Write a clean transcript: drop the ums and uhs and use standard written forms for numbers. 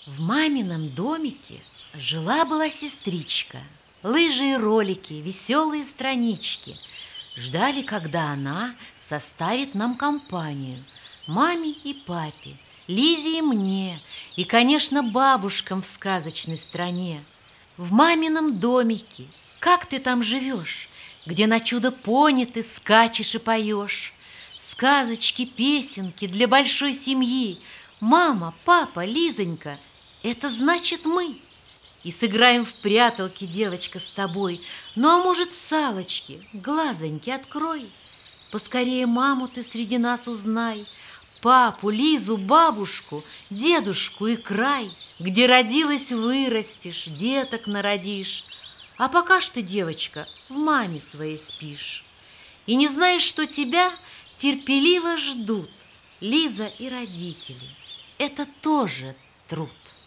В мамином домике жила-была сестричка. Лыжи и ролики, веселые странички. Ждали, когда она составит нам компанию. Маме и папе, Лизе и мне, и, конечно, бабушкам в сказочной стране. В мамином домике, как ты там живешь, где на чудо-пони ты скачешь и поешь. Сказочки, песенки для большой семьи. Мама, папа, Лизонька, это значит мы. И сыграем в пряталки, девочка, с тобой. Ну, а может, в салочки, глазоньки открой. Поскорее маму ты среди нас узнай, папу, Лизу, бабушку, дедушку и край, где родилась, вырастешь, деток народишь. А пока что, девочка, в маме своей спишь. И не знаешь, что тебя терпеливо ждут Лиза и родители. Это тоже труд.